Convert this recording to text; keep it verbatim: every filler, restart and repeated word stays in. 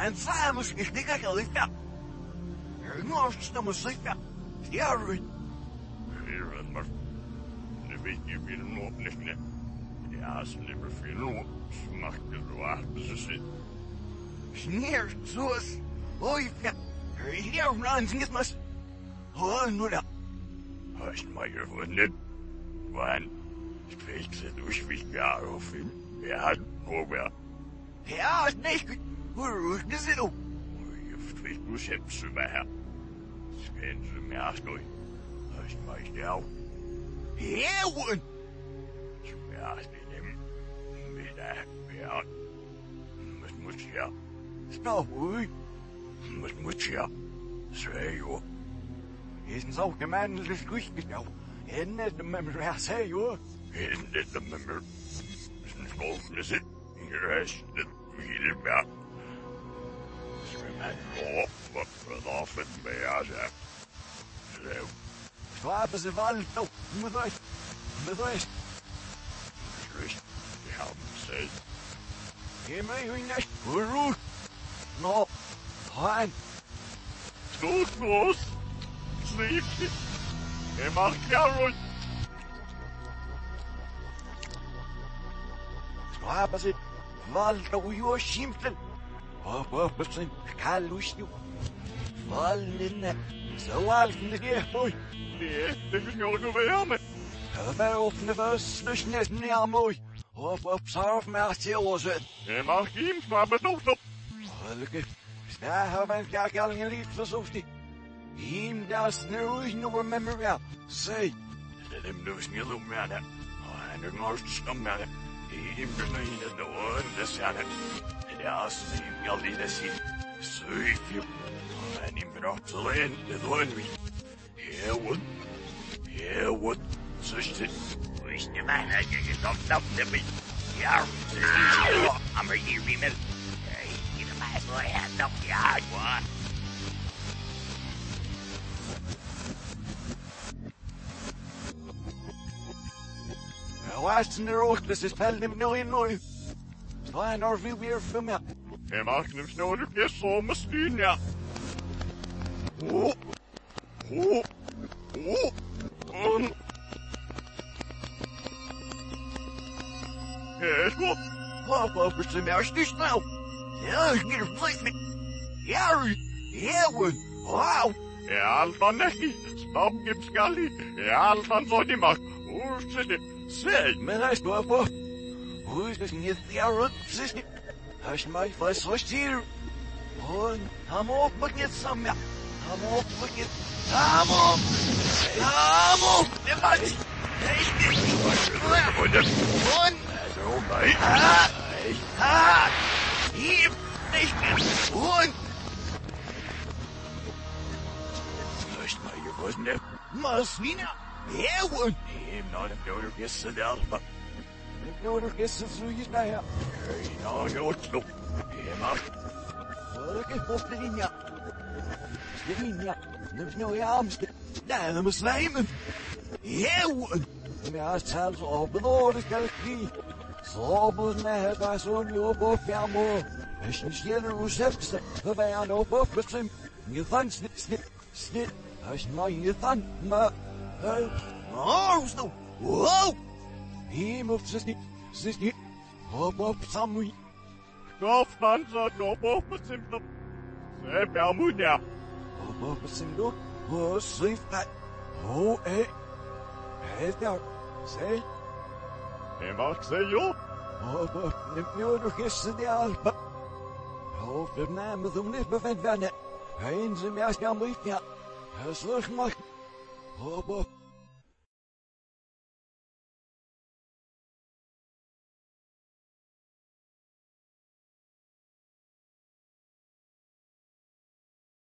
and Simon's is the guy like that. You're not stomach like that. Yeah, right. Here and more. The week you will not nickname. Ja, slimmer veel smaakt er waar ze zit. Sneer, zoals. Oh, ja. Hier runs niet mas. Oh, nu da. Hast mal gewonnen. Wann? Ich krieg sie durch wie gar auf ihn. Er hat Ober. Ja, ist nicht gut. Wo ist das denn? Ich krieg nur selbst über. Das kennen sie mir erst durch. Hast mal ich auch. Ja, und? Ich werde Ja, wat moet je? Nou, hoi. Wat moet je? Zeg joh. Is een zo gemeen, dus goed nou. En net de member, ja, zeg joh. En net de member. Is een volgende zit. Hier is het weer maar. Schrijf mij op, wat vanaf het bij zeg. Zo. Slapen ze van, nou, moet uit. Moet uit. Rust. Ja, zeg. Hé, mij, hoe niet? Hoe roet? Nou, gaan. Stootloos. Sleep. Je mag Carol. Slapen ze. Valt hoe je schimpelen. Op, op, op zijn kalusje. Vallen. Zo alt in de keer, hoi. Nee, dat is nog een wärme. Wij openen was, dus net niet aan mooi. Op, op, zarf maar zitten. Je mag hem, maar bedoeld op. Gelukkig. Daar hebben we een keer al een lied verzocht. Hem, dat is nu nog een member wel. Zeg. Dat hem dus niet doen meer. En de nooit scham meer. Hem beneden de oren, dat zijn het. En de as, hem al die dat ziet. Zeg je. En hem bracht alleen, dat doen we. Heel wat. Heel wat. Zuster. Hoe is de man dat je gestopt op de bed? Ja, zuster. Maar hier wie met. Je de meid voor je op je hart, hoor. Was in de rook, dus is wel niet nog in nooit. Zijn er veel meer voor mij. Je mag hem snel een keer zo misschien, ja. Oh. Oh. Oh. Oh. Ja, goed. Wat over zijn meest is nou? Ja, ik ben er vlees met. Ja, ja, wauw. Ja, dan niet. Stop, gib Scully. Ja, dan zo niet mag. Hoe zit het? Zeg. Men is door voor. Hoe is het niet? Ja, rot, is niet. Als je mij vast was hier. Oh, ham op, maar niet samen. Ham op, maar niet. Ham op. Ham op. De mat. Nee, Und das. Und. So, bei. Ah. Ah. Hier. Nicht mehr. Und. Sollst mal gewusst, ne? Maswina. Ja, und. Eben noch nicht nur gestern, der Alpha. Nur noch gestern so ist nachher. Ja, gut, so. Ihr macht. Gelukkig op de linja. De linja. Neem nou je armste. Daar hebben we slijmen. Heel. Ja, zelfs op de noorden kan ik niet. Zo moet mij daar zo niet op op jou mooi. Als je schilder hoe zelfste. We zijn op op met zijn. Je van snit snit snit. Als je maar je van maar. Oh, zo. Wow. Hier moet ze niet. Ze is niet. Op op samen. Stop, Panzer, stop, op, simpel. Zeg, ja, moet ja. Op op simpel. Oh, sleep that. Oh, eh. Hey, daar. Zeg. Je mag zeggen, joh. Op op. Neem je nog eens de alpa. Op de naam doen niet bevindt werden. Heen ze mij als jou moet ja. Hij zorgt maar. Op op.